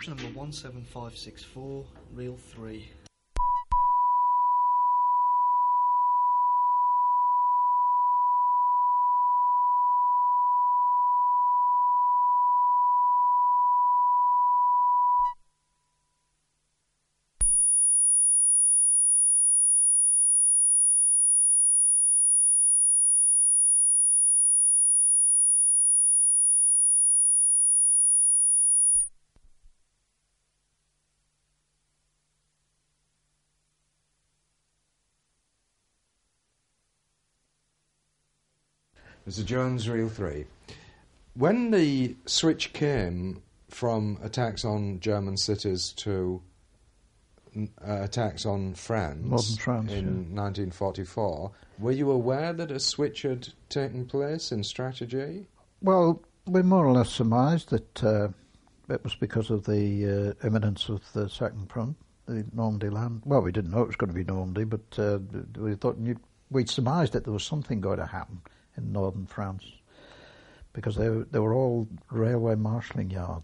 Number 17564, reel 3. Mr. Jones, reel 3. When the switch came from attacks on German cities to attacks on France, Northern France in 1944, were you aware that a switch had taken place in strategy? Well, we more or less surmised that it was because of the imminence of the Second Front, the Normandy land. Well, we didn't know it was going to be Normandy, but we surmised that there was something going to happen in northern France, because they were all railway marshalling yards.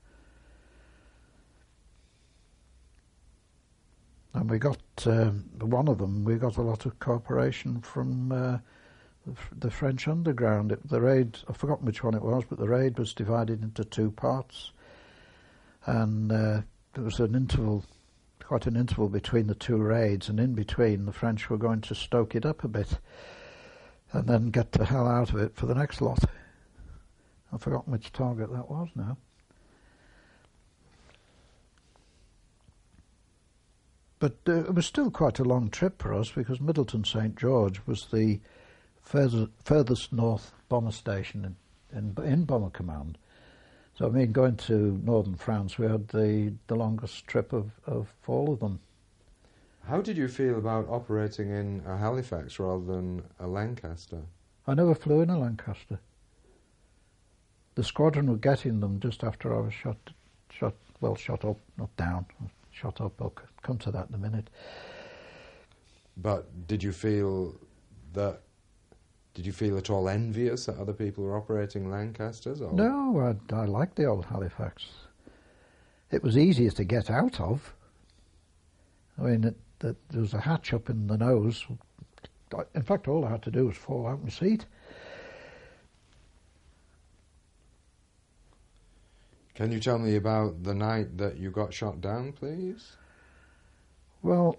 And we got, one of them, we got a lot of cooperation from the French underground. The raid, I've forgotten which one it was, but the raid was divided into two parts. And there was an interval, quite an interval between the two raids, and in between the French were going to stoke it up a bit and then get the hell out of it for the next lot. I've forgotten which target that was now. But it was still quite a long trip for us, because Middleton St George was the furthest north bomber station in Bomber Command. So, I mean, going to northern France, we had the longest trip of all of them. How did you feel about operating in a Halifax rather than a Lancaster? I never flew in a Lancaster. The squadron were getting them just after I was shot up, not down, shot up. I'll come to that in a minute. But did you feel at all envious that other people were operating Lancasters? Or? No, I liked the old Halifax. It was easier to get out of. I mean, there was a hatch up in the nose. In fact, all I had to do was fall out my seat. Can you tell me about the night that you got shot down, please? Well,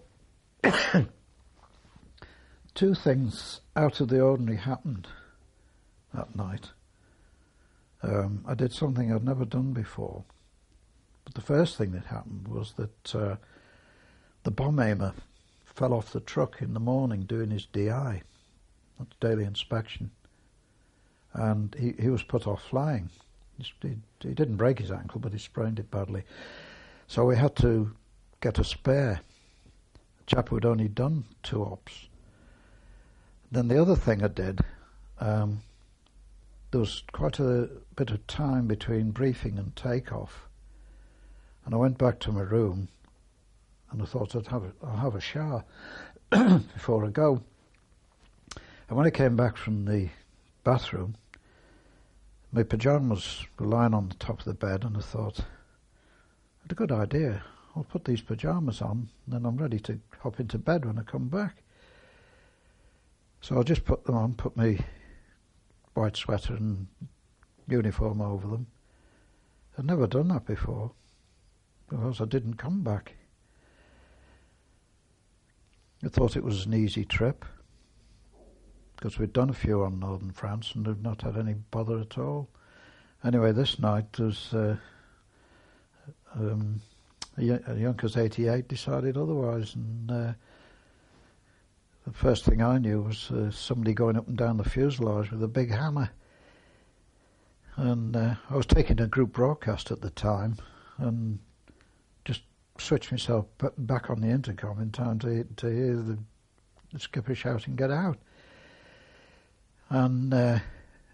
two things out of the ordinary happened that night. I did something I'd never done before. But the first thing that happened was that the bomb aimer fell off the truck in the morning doing his DI, that's daily inspection, and he was put off flying. He didn't break his ankle, but he sprained it badly. So we had to get a spare, a chap who had only done 2 ops. Then the other thing I did, there was quite a bit of time between briefing and takeoff, and I went back to my room and I thought I'll have a shower before I go. And when I came back from the bathroom, my pyjamas were lying on the top of the bed, and I thought, I had a good idea. I'll put these pyjamas on, and then I'm ready to hop into bed when I come back. So I just put them on, put my white sweater and uniform over them. I'd never done that before, because I didn't come back. I thought it was an easy trip, because we'd done a few on northern France and had not had any bother at all. Anyway, this night was a Junkers 88 decided otherwise, and the first thing I knew was somebody going up and down the fuselage with a big hammer. And I was taking a group broadcast at the time, and just switched myself back on the intercom in time to hear the skipper shouting, "Get out!" And I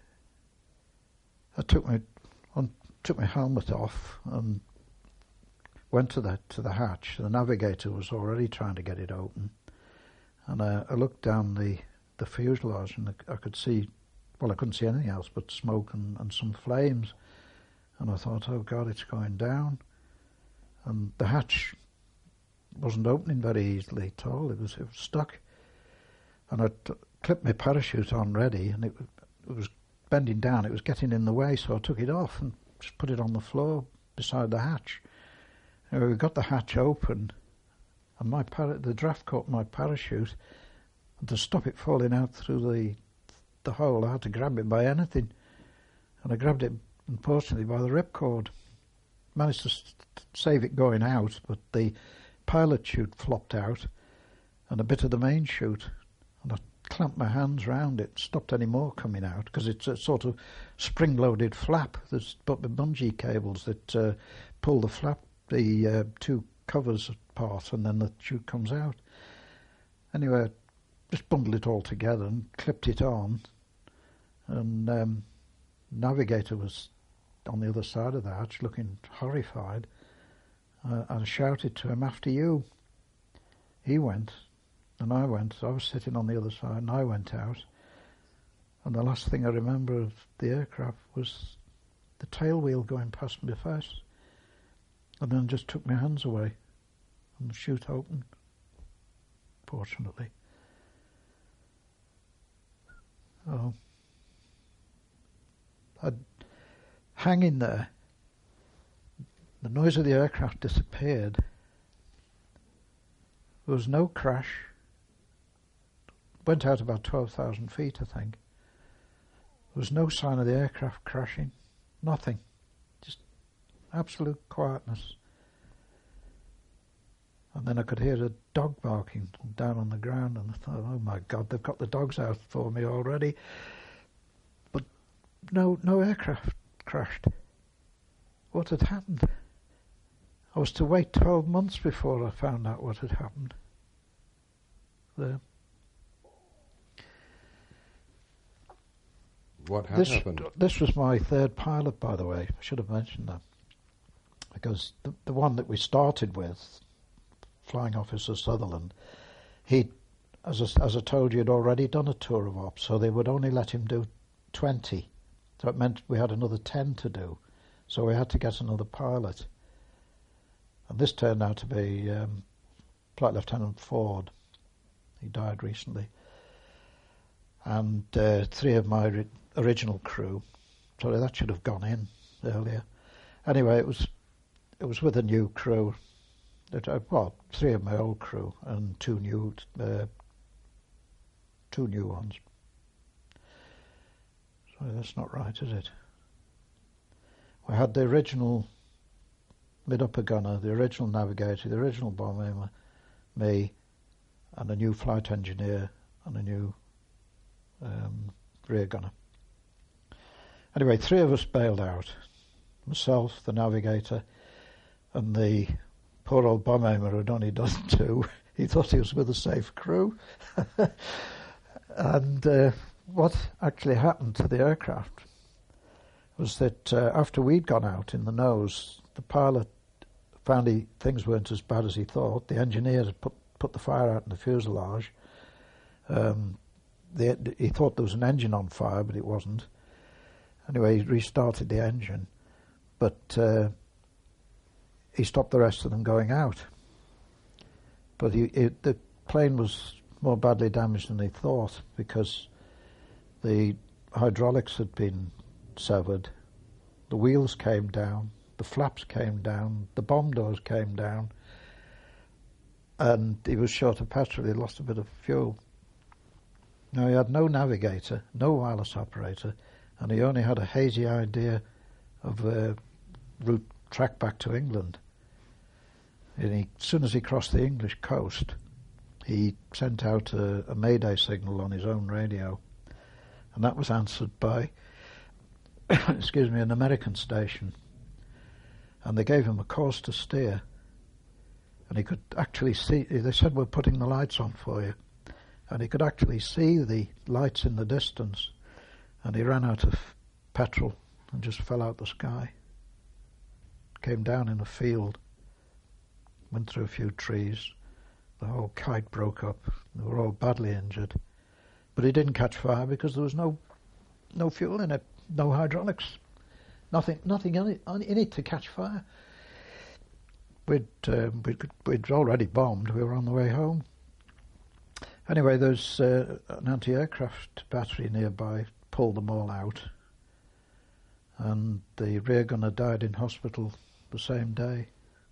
took my helmet off and went to the hatch. The navigator was already trying to get it open, and I looked down the fuselage, and I could see, well, I couldn't see anything else but smoke and some flames. And I thought, oh God, it's going down. and the hatch wasn't opening very easily at all. It was stuck. And I clipped my parachute on ready, and it was bending down. It was getting in the way, so I took it off and just put it on the floor beside the hatch. Anyway, we got the hatch open, and the draft caught my parachute, and to stop it falling out through the hole, I had to grab it by anything. And I grabbed it, unfortunately, by the ripcord. Managed to save it going out, but the pilot chute flopped out, and a bit of the main chute. And I clamped my hands round it, stopped any more coming out, because it's a sort of spring-loaded flap. There's bungee cables that pull the flap, the two covers apart, and then the chute comes out. Anyway, I just bundled it all together and clipped it on, and navigator was on the other side of the hatch looking horrified. I shouted to him, "After you." He went, and I went. I was sitting on the other side, and I went out. And the last thing I remember of the aircraft was the tail wheel going past my face. And then just took my hands away, and the chute opened, fortunately. Oh. I'd hang in there. The noise of the aircraft disappeared. There was no crash. Went out about 12,000 feet, I think. There was no sign of the aircraft crashing. Nothing. Just absolute quietness. And then I could hear a dog barking down on the ground, and I thought, oh my God, they've got the dogs out for me already. But no aircraft crashed. What had happened? I was to wait 12 months before I found out what had happened. There. What had happened? This was my third pilot, by the way. I should have mentioned that. Because the one that we started with, Flying Officer Sutherland, he, as I told you, had already done a tour of ops, so they would only let him do 20. So it meant we had another 10 to do. So we had to get another pilot. And this turned out to be Flight Lieutenant Ford. He died recently. And 3 of my original crew. Sorry, that should have gone in earlier. Anyway, it was with a new crew. 3 of my old crew and 2 new ones. Sorry, that's not right, is it? We had the original mid-upper gunner, the original navigator, the original bomber, me, and a new flight engineer and a new rear gunner. Anyway, 3 of us bailed out. Myself, the navigator, and the poor old bomb aimer who'd only done 2. He thought he was with a safe crew. And what actually happened to the aircraft was that after we'd gone out in the nose, the pilot found things weren't as bad as he thought. The engineer had put the fire out in the fuselage. He thought there was an engine on fire, but it wasn't. Anyway, he restarted the engine, but he stopped the rest of them going out. But the plane was more badly damaged than he thought, because the hydraulics had been severed, the wheels came down, the flaps came down, the bomb doors came down, and he was short of petrol. He lost a bit of fuel. Now, he had no navigator, no wireless operator, and he only had a hazy idea of a route track back to England. And as soon as he crossed the English coast, he sent out a mayday signal on his own radio, and that was answered by an American station, and they gave him a course to steer, and he could actually see. They said, "We're putting the lights on for you," and he could actually see the lights in the distance, and he ran out of petrol and just fell out the sky. Came down in a field, went through a few trees. The whole kite broke up. They were all badly injured, but he didn't catch fire because there was no fuel in it. No hydraulics, nothing in it to catch fire. we'd already bombed. We were on the way home. Anyway, there's an anti-aircraft battery nearby. Pulled them all out, and the rear gunner died in hospital the same day.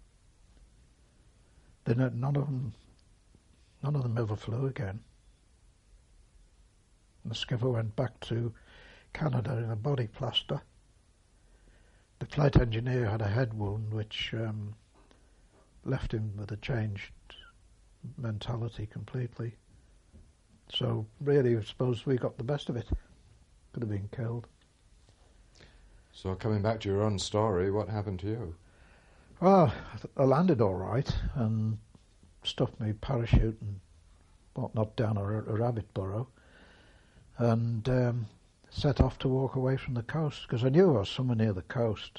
None of them ever flew again. And the skipper went back to Canada in a body plaster. The flight engineer had a head wound which left him with a changed mentality completely. So really, I suppose we got the best of it. Could have been killed. So coming back to your own story, what happened to you? Well, I landed all right and stuffed my parachute and whatnot down a rabbit burrow and set off to walk away from the coast because I knew I was somewhere near the coast.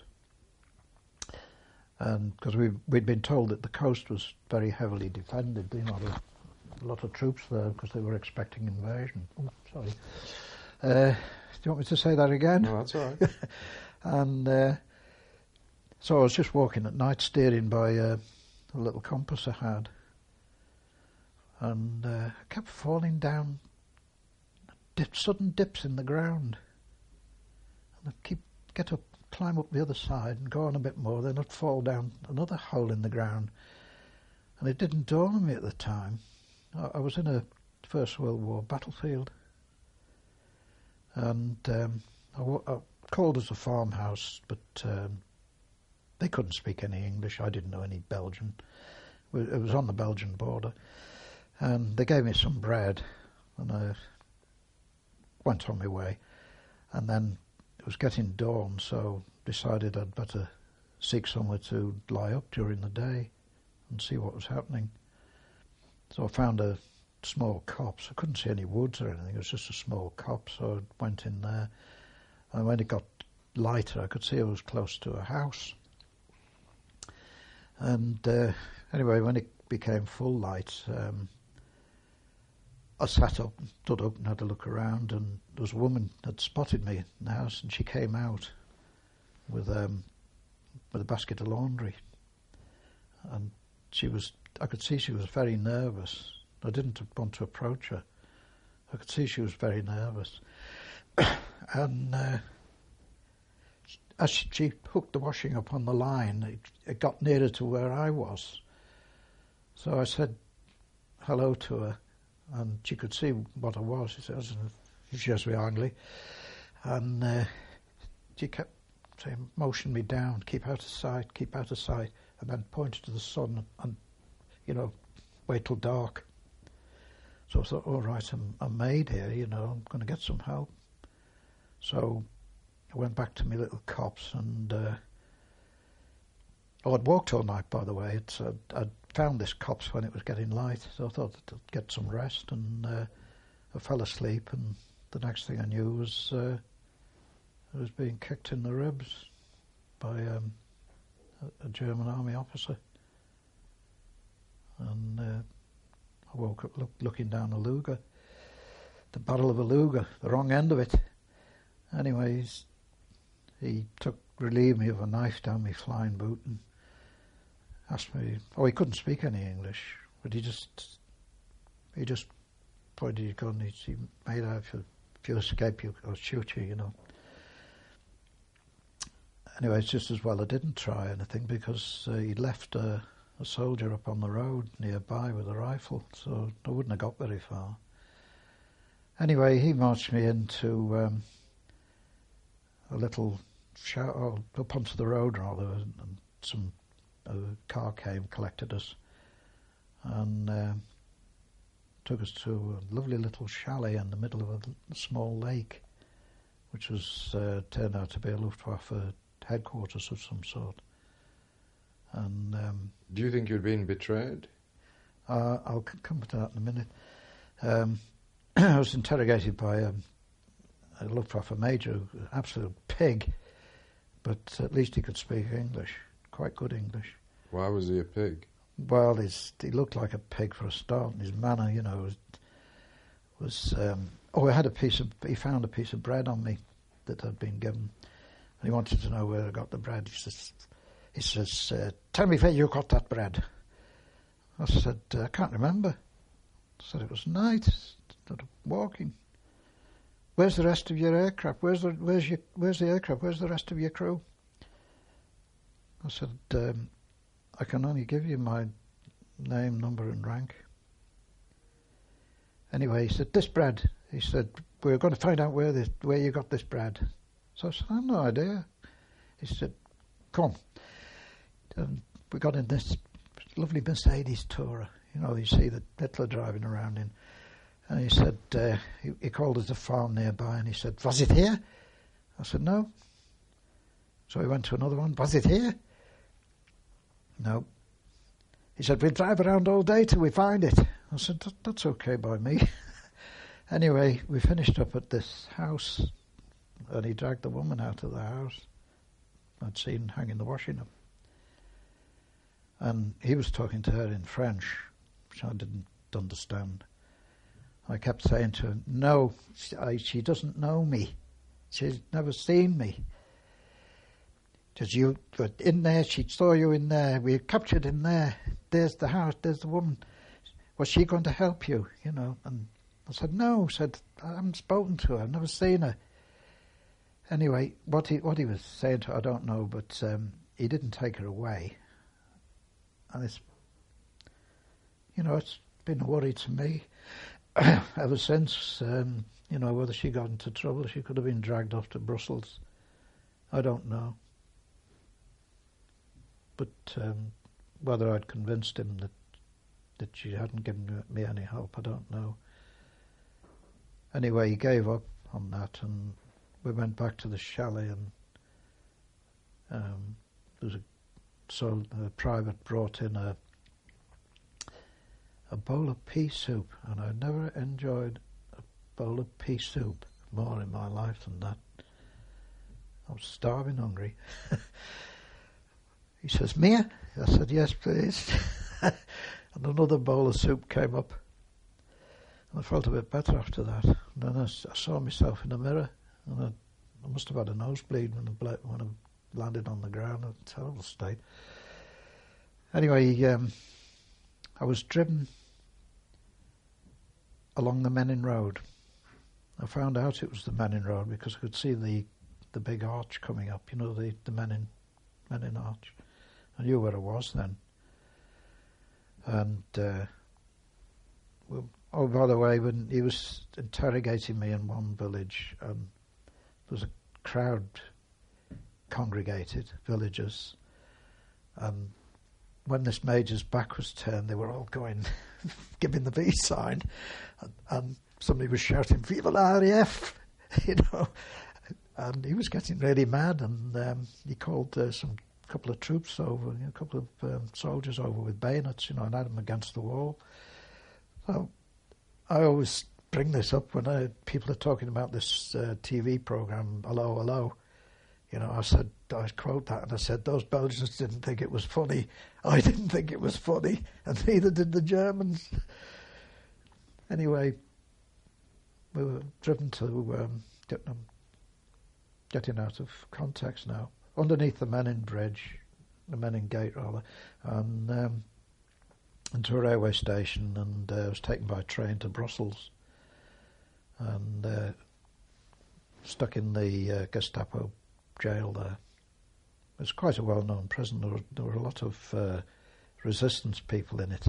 And because we'd been told that the coast was very heavily defended, you know, there were a lot of troops there because they were expecting invasion. Oh, sorry. Do you want me to say that again? No, that's all right. And so I was just walking at night, steering by a little compass I had, and I kept falling down sudden dips in the ground. And I'd get up, climb up the other side and go on a bit more, then I'd fall down another hole in the ground. And it didn't dawn on me at the time. I was in a First World War battlefield. And I called us a farmhouse, but they couldn't speak any English. I didn't know any Belgian. It was on the Belgian border. And they gave me some bread, and I went on my way. And then it was getting dawn, so decided I'd better seek somewhere to lie up during the day and see what was happening. So I found a small copse. I couldn't see any woods or anything. It was just a small copse, so I went in there. And when it got lighter, I could see I was close to a house. And anyway, when it became full light, I sat up, stood up and had a look around, and there was a woman had spotted me in the house, and she came out with a basket of laundry. And I could see she was very nervous. I didn't want to approach her. I could see she was very nervous. And as she hooked the washing up on the line, it got nearer to where I was. So I said hello to her, and she could see what I was. She said, "Je suis anglais." And she kept saying, motioned me down, keep out of sight, and then pointed to the sun and, wait till dark. So I thought, all right, I'm made here, I'm going to get some help. So I went back to my little copse, and I'd walked all night, by the way. I'd found this copse when it was getting light, so I thought I'd get some rest, and I fell asleep, and the next thing I knew was I was being kicked in the ribs by a German army officer. And I woke up looking down a Luger, the barrel of a Luger, the wrong end of it. Anyways, he relieved me of a knife down my flying boot and asked me, he couldn't speak any English, but he just pointed his gun. He made out, if you escape, I'll shoot you, Anyway, it's just as well I didn't try anything, because he'd left a soldier up on the road nearby with a rifle, so I wouldn't have got very far. Anyway, he marched me into a little up onto the road rather, and a car came, collected us, and took us to a lovely little chalet in the middle of a small lake, which was turned out to be a Luftwaffe headquarters of some sort. And do you think you'd been betrayed? I'll come to that in a minute. I was interrogated by a Luftwaffe major, an absolute pig, but at least he could speak English, quite good English. Why was he a pig? Well, he looked like a pig for a start, and his manner, was he found a piece of bread on me that I'd been given, and he wanted to know where I got the bread. He says, tell me where you got that bread. I said, I can't remember. I said, it was night, sort of walking. Where's the rest of your aircraft? Where's the aircraft? Where's the rest of your crew? I said, I can only give you my name, number and rank. Anyway, he said, this bread. He said, we're going to find out where you got this bread. So I said, I have no idea. He said, come. And we got in this lovely Mercedes Tourer, you know, you see the Hitler driving around in. And he said, he called us a farm nearby, and he said, was it here? I said, no. So he went to another one, was it here? No. He said, we'll drive around all day till we find it. I said, that's okay by me. Anyway, we finished up at this house, and he dragged the woman out of the house. I'd seen hanging the washing up. And he was talking to her in French, which I didn't understand. I kept saying to her, no, she doesn't know me. She's never seen me. Because you were in there, she saw you in there, we were captured in there. There's the house, there's the woman. Was she going to help you, you know? And I said, no. I haven't spoken to her, I've never seen her. Anyway, what he was saying to her, I don't know, but he didn't take her away. And it's, you know, it's been a worry to me ever since, you know, whether she got into trouble. She could have been dragged off to Brussels. I don't know. But whether I'd convinced him that she hadn't given me any help, I don't know. Anyway, he gave up on that, and we went back to the chalet, and there was a private brought in a bowl of pea soup, and I never enjoyed a bowl of pea soup more in my life than that. I was starving hungry. He says, Mia? I said, yes, please. And another bowl of soup came up. And I felt a bit better after that. And then I saw myself in the mirror, and I must have had a nosebleed when I landed on the ground in a terrible state. Anyway, I was driven along the Menin Road. I found out it was the Menin Road because I could see the big arch coming up, you know, the Menin Arch. I knew where it was then. And, oh, by the way, when he was interrogating me in one village, there was a crowd congregated, villagers, and when this major's back was turned, they were all going, giving the V sign, and somebody was shouting, Viva la RAF, you know, and he was getting really mad, and he called couple of troops over, a couple of soldiers over with bayonets, you know, and had them against the wall. So I always bring this up when people are talking about this TV program, Hello, Hello. You know, I quote that, and I said, those Belgians didn't think it was funny. I didn't think it was funny, and neither did the Germans. Anyway, we were driven to getting out of context now. Underneath the Menin Bridge, the Menin Gate rather, and into a railway station, and I was taken by train to Brussels, and stuck in the Gestapo jail there. It was quite a well-known prison. There were a lot of resistance people in it.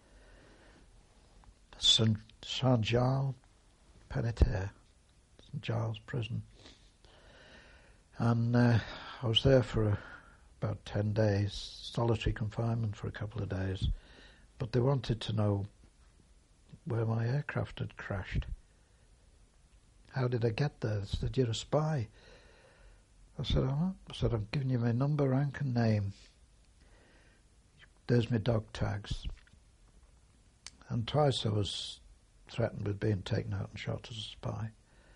Saint-Gilles Penitentiaire, St. Giles Prison. And I was there for about 10 days, solitary confinement for a couple of days, but they wanted to know where my aircraft had crashed. How did I get there? They said, you're a spy. I said, I'm giving you my number, rank and name. There's my dog tags. And twice I was threatened with being taken out and shot as a spy.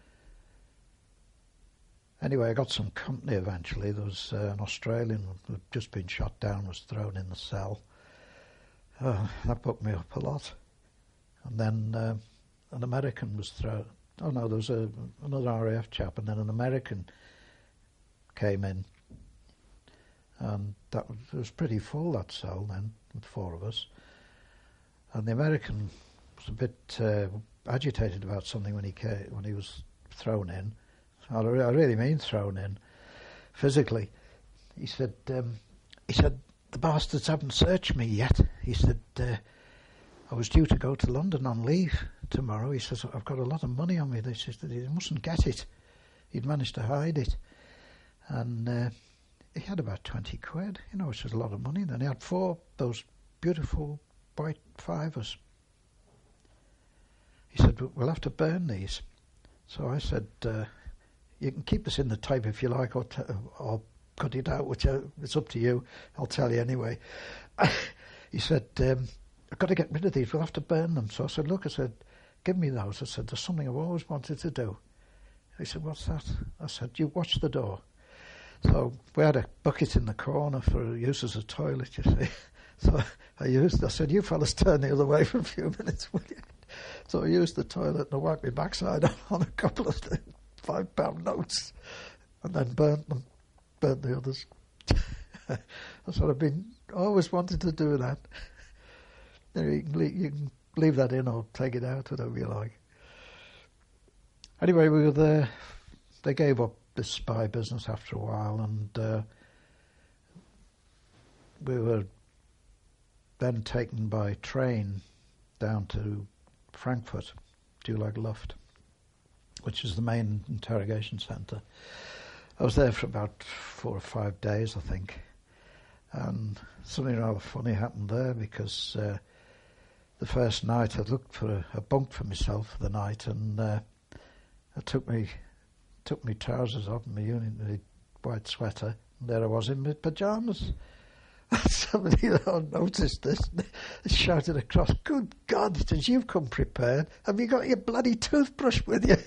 Anyway, I got some company eventually. There was an Australian who had just been shot down, was thrown in the cell. That put me up a lot. And then an American was thrown. Oh no, there was another RAF chap, and then an American came in. and it was pretty full, that cell then, with 4 of us. And the American was a bit agitated about something when he was thrown in. I really mean thrown in, physically. He said, the bastards haven't searched me yet. He said, I was due to go to London on leave tomorrow. He says, I've got a lot of money on me. They said he mustn't get it. He'd managed to hide it. And he had about 20 quid, which was a lot of money. Then he had 4 those beautiful white 5s. He said, we'll have to burn these. So I said, you can keep this in the tape if you like, or cut it out, which it's up to you. I'll tell you anyway. He said, I've got to get rid of these. We'll have to burn them. So I said, look, give me those. I said, there's something I've always wanted to do. He said, what's that? I said, you watch the door. So we had a bucket in the corner for use as a toilet, you see. So I said, you fellas turn the other way for a few minutes, will you? So I used the toilet and I wiped my backside on a couple of the £5 notes and then burnt the others. That's what I've always wanted to do that. You can leave that in or take it out, whatever you like. Anyway, we were there. They gave up this spy business after a while, and we were then taken by train down to Frankfurt, Gulag Luft, which is the main interrogation centre. I was there for about 4 or 5 days, I think, and something rather funny happened there because the first night I looked for a bunk for myself for the night, and I took my trousers off and my white sweater, and there I was in my pyjamas. Somebody noticed this and shouted across, "Good God, did you come prepared? Have you got your bloody toothbrush with you?"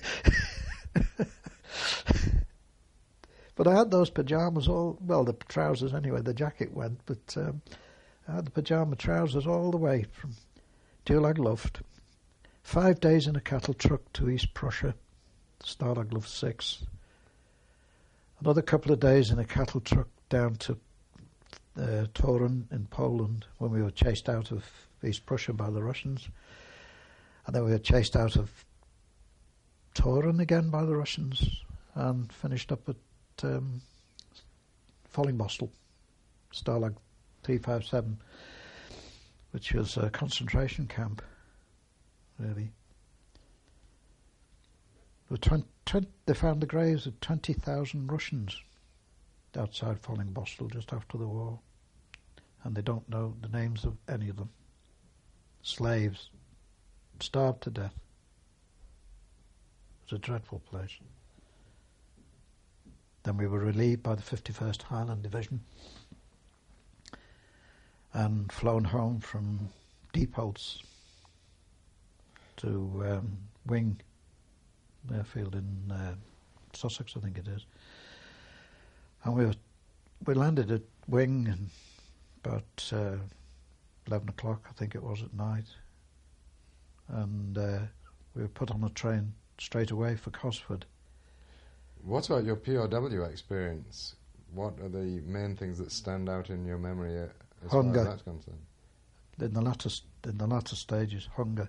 But I had those pyjamas the trousers anyway, the jacket went, but I had the pyjama trousers all the way from Gulag Luft. 5 days in a cattle truck to East Prussia, Stalag Luft 6. Another couple of days in a cattle truck down to Torun in Poland when we were chased out of East Prussia by the Russians. And then we were chased out of Torun again by the Russians and finished up at Fallingbostel, Stalag 357, which was a concentration camp, really. They found the graves of 20,000 Russians outside Fallingbostel just after the war, and they don't know the names of any of them. Slaves, starved to death. It was a dreadful place. Then we were relieved by the 51st Highland Division and flown home from Diepholz to Wing airfield in Sussex, I think it is. And we landed at Wing and about 11 o'clock, I think it was, at night. And we were put on a train straight away for Cosford. What about your POW experience? What are the main things that stand out in your memory as Hunger. far as that's concerned? In the latter stages, hunger.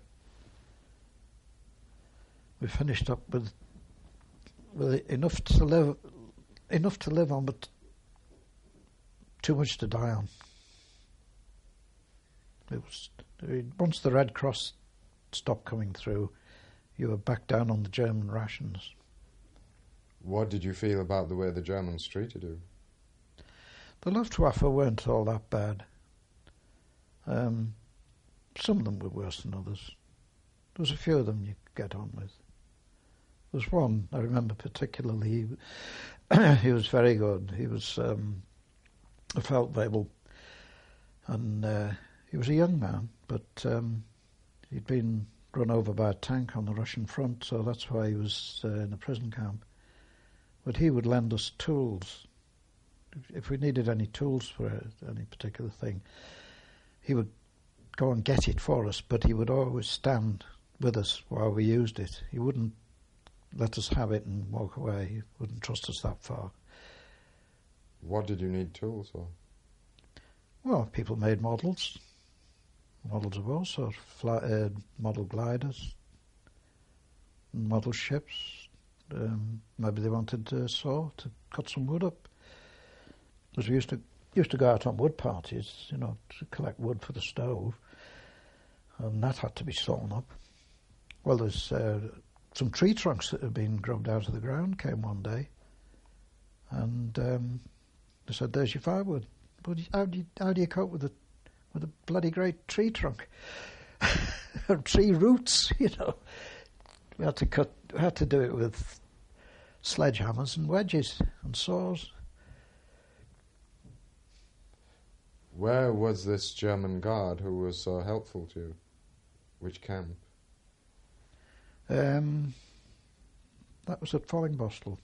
We finished up with enough to live on, but too much to die on. It was once the Red Cross stopped coming through, you were back down on the German rations. What did you feel about the way the Germans treated you? The Luftwaffe weren't all that bad. Some of them were worse than others. There was a few of them you could get on with. There was one I remember particularly. He was very good. He was a Feldwebel, and he was a young man, but he'd been run over by a tank on the Russian front, so that's why he was in a prison camp. But he would lend us tools. If we needed any tools for any particular thing, he would go and get it for us, but he would always stand with us while we used it. He wouldn't let us have it and walk away. He wouldn't trust us that far. What did you need tools for? Well, people made models of all sorts, model gliders, model ships. Maybe they wanted a saw to cut some wood up. Because we used to go out on wood parties, to collect wood for the stove, and that had to be sawn up. Well, there's some tree trunks that had been grubbed out of the ground came one day, and they said, "There's your firewood." But how do you cope with a bloody great tree trunk, or tree roots? We had to do it with sledgehammers and wedges and saws. Where was this German guard who was so helpful to you? Which camp? That was at Fallingbostel.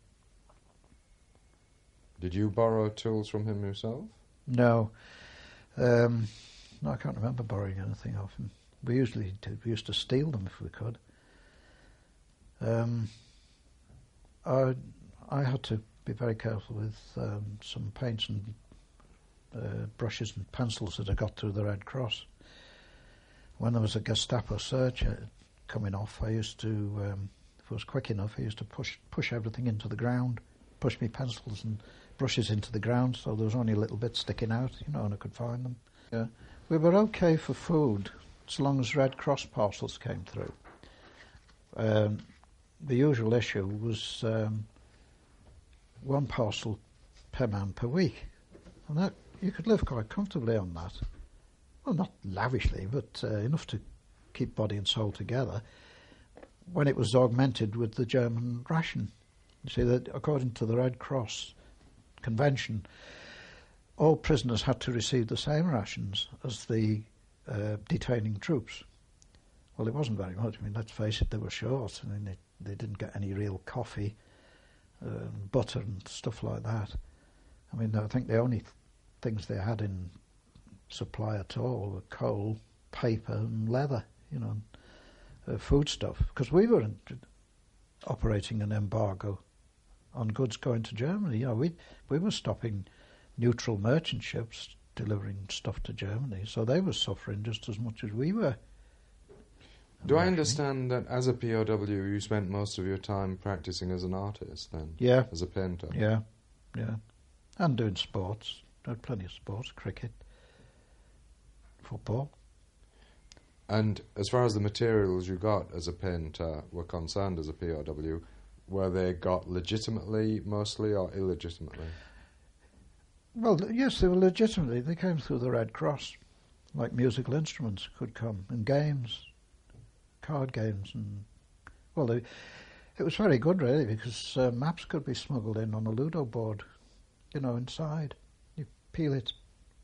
Did you borrow tools from him yourself? No. No, I can't remember borrowing anything off him. We usually did. We used to steal them if we could. I had to be very careful with some paints and brushes and pencils that I got through the Red Cross. When there was a Gestapo search coming off, I used to, if I was quick enough, I used to push everything into the ground, push my pencils and brushes into the ground, so there was only a little bit sticking out, and I could find them. Yeah. We were okay for food, as long as Red Cross parcels came through. The usual issue was one parcel per man per week, and that you could live quite comfortably on that. Well, not lavishly, but enough to keep body and soul together, when it was augmented with the German ration. You see, that according to the Red Cross Convention, all prisoners had to receive the same rations as the detaining troops. Well, it wasn't very much. I mean, let's face it, they were short. I mean, they didn't get any real coffee, butter and stuff like that. I mean, I think the only things they had in supply at all were coal, paper and leather, food stuff. Because we were operating an embargo on goods going to Germany. We were stopping neutral merchant ships delivering stuff to Germany, so they were suffering just as much as we were. Do I understand that as a POW you spent most of your time practicing as an artist then? Yeah. As a painter? Yeah. And doing sports. I had plenty of sports, cricket, football. And as far as the materials you got as a painter were concerned as a POW, were they got legitimately mostly or illegitimately? Well, yes, they were legitimately. They came through the Red Cross, like musical instruments could come, and games, card games, and it was very good really, because maps could be smuggled in on a Ludo board, inside. You peel it,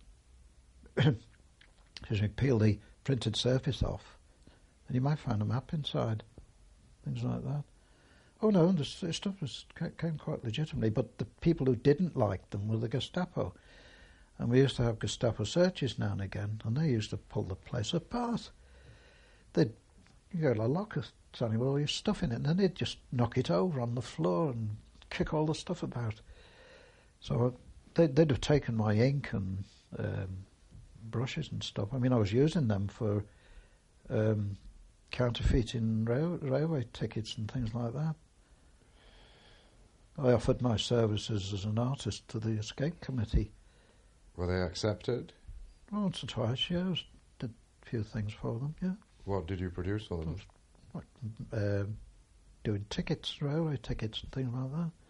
peel the printed surface off, and you might find a map inside, things like that. Oh no, the stuff came quite legitimately, but the people who didn't like them were the Gestapo. And we used to have Gestapo searches now and again, and they used to pull the place apart. They'd get a locker standing with all your stuff in it, and then they'd just knock it over on the floor and kick all the stuff about. So they'd have taken my ink and brushes and stuff. I mean, I was using them for counterfeiting railway tickets and things like that. I offered my services as an artist to the escape committee. Were they accepted? Once or twice, yeah. I did a few things for them, yeah. What did you produce for them? Doing tickets, railway tickets and things like that.